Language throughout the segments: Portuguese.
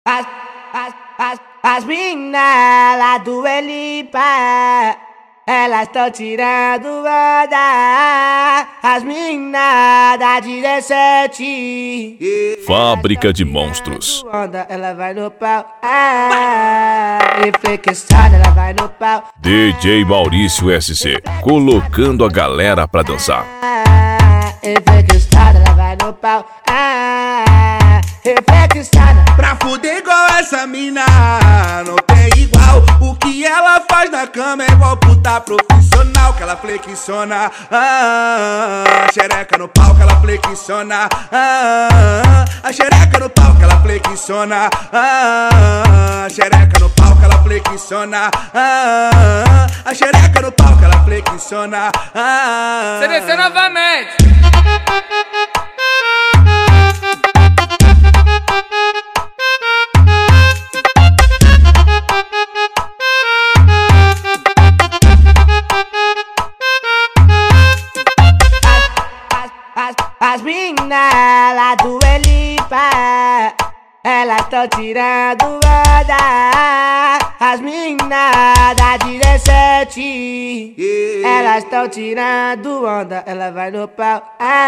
As, as minas lá do Elipa, elas tão tirando onda. As minas da 17, Fábrica de Monstros. onda, ela vai no pau. Reflexada, ela vai no pau. DJ Maurício SC, colocando a galera pra dançar. Reflexada, ela vai no pau. Reflexada. Pra fuder igual essa mina, não tem igual. O que ela faz na cama é igual puta profissional. Que ela flexiona, xereca no pau que ela flexiona, a xereca no pau que ela flexiona, xereca no pau que ela flexiona, a xereca no pau que ela flexiona. CDC novamente. As minas lá do Elipa, elas tão tirando onda. As minas da 17, elas tão tirando onda. Ela vai no pau.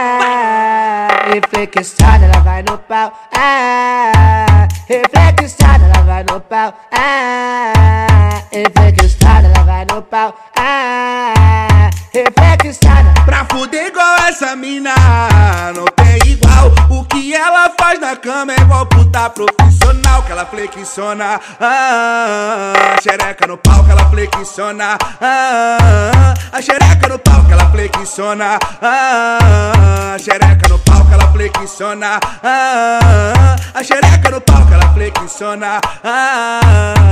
Reflexada, ela vai no pau. Reflexada, ela vai no pau. Reflexada, ela vai no pau. Reflexada. Pra fuder igual essa mina, não tem igual. O que ela faz na cama é igual puta profissional. Que ela flexiona, xereca no pau que ela flexiona, a xereca no pau que ela flexiona, xereca no pau que ela flexiona, a xereca no pau que ela flexiona.